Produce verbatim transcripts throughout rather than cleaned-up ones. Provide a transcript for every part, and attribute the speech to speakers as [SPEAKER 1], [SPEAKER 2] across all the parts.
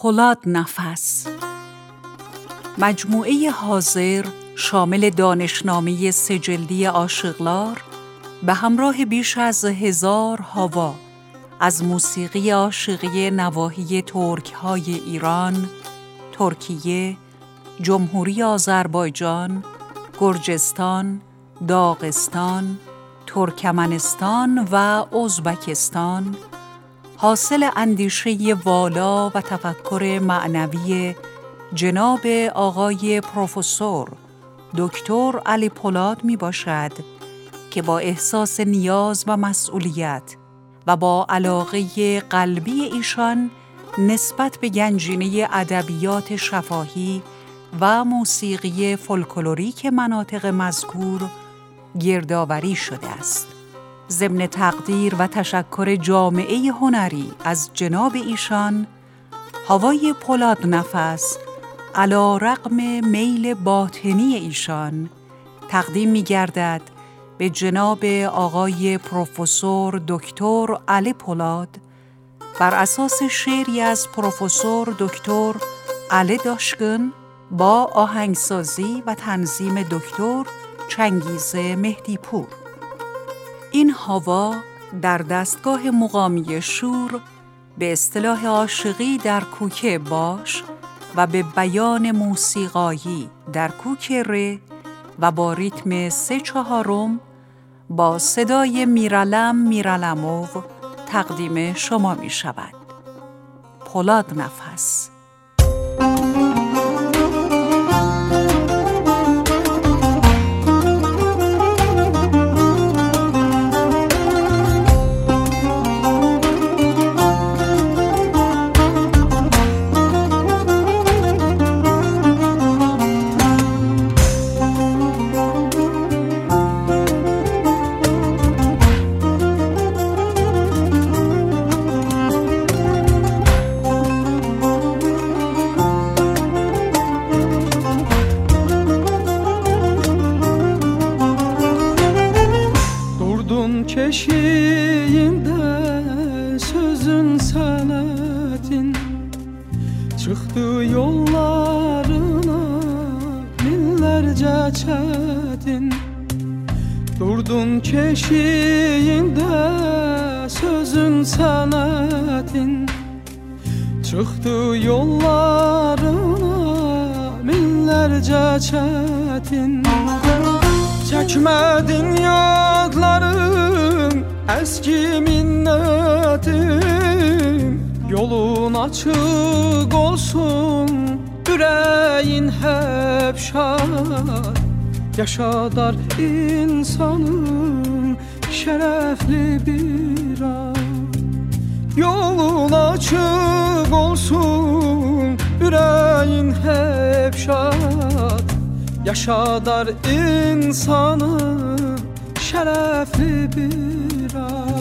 [SPEAKER 1] پولاد نفس. مجموعه حاضر شامل دانشنامه سه جلدی عاشقلار به همراه بیش از هزار هاوا از موسیقی عاشقی نواحی ترک‌های ایران، ترکیه، جمهوری آذربایجان، گرجستان، داغستان، ترکمنستان و ازبکستان، حاصل اندیشه والا و تفکر معنوی جناب آقای پروفسور دکتر علی پولاد می باشد که با احساس نیاز و مسئولیت و با علاقه قلبی ایشان نسبت به گنجینه ادبیات شفاهی و موسیقی فولکلوریک مناطق مذکور گردآوری شده است. ضمن تقدیر و تشکر جامعه هنری از جناب ایشان، هوای پولاد نفس علی رغم میل باطنی ایشان تقدیم می گردد به جناب آقای پروفسور دکتر علی پولاد بر اساس شعری از پروفسور دکتر علی داشکن با آهنگسازی و تنظیم دکتر چنگیز مهدیپور. این هوا در دستگاه مقامی شور به اصطلاح عاشقی در کوک باش و به بیان موسیقایی در کوک ره و با ریتم سه چهارم با صدای میرالم میرالمو تقدیم شما می شود. پولاد نفس.
[SPEAKER 2] Keşiğinde sözün senetin çıktı yollarına binlerce çetin. Durdun keşiğinde sözün senetin çıktı yollarına binlerce çetin. Çekmedin yadların eski minnetim. Yolun açık olsun, yüreğin hep şad. Yaşa dar insanım, şerefli bir an. Yolun açık olsun, yüreğin hep şad. Yaşa dar insanım, şerefli bir an.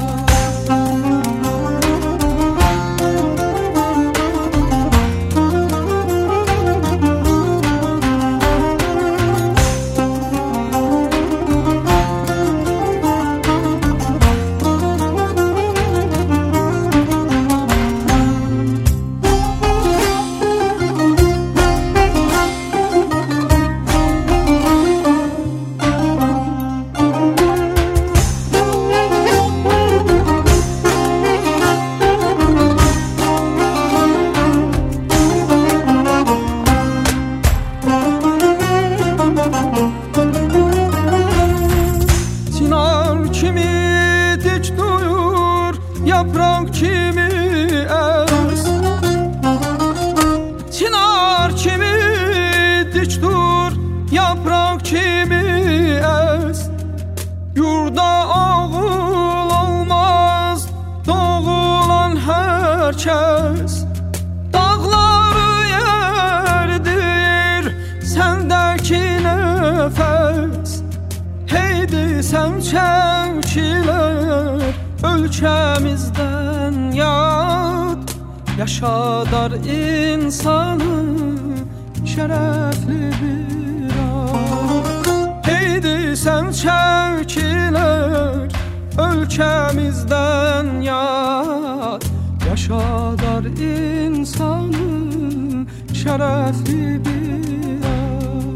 [SPEAKER 2] Yaprak kimi ez, çınar kimi dik dur, yaprak kimi ez. Yurda ağıl olmaz, doğulan herkes. Dağları yerdir, sendeki nefes. Heydi sen çevkiler, ölkemizden yad. Yaşa dar insanı, şerefli bir an. Heydi sen çevkiler, ölkemizden yad. Yaşa dar insanı, şərəfli bir ad.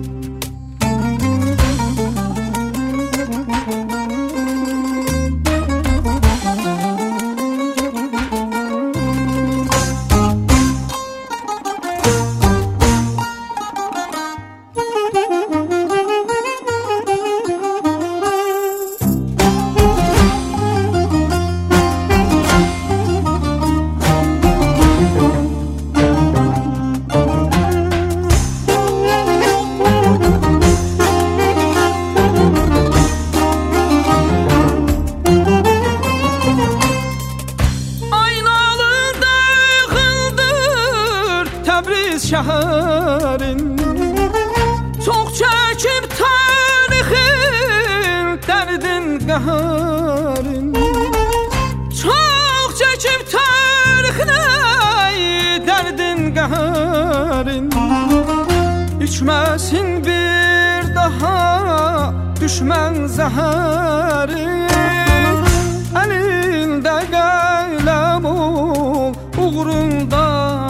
[SPEAKER 2] Şəhərin çox çəkib tarixin dərdin qəhərin, çox çəkib tarixin dərdin qəhərin. İçməsin bir daha düşmən zəhərin, əlində qələm ol, uğrunda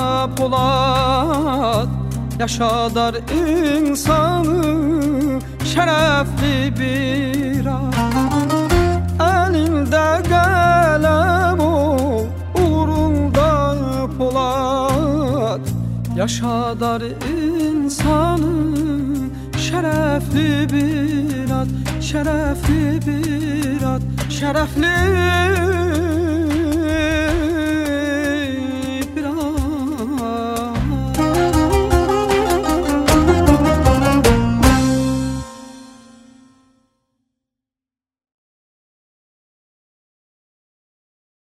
[SPEAKER 2] Polad, yaşadar insanı şərəfli bir ad. Əlində qələm ol, uğrunda Polad, yaşadar insanı şərəfli bir ad, şərəfli bir ad, şərəfli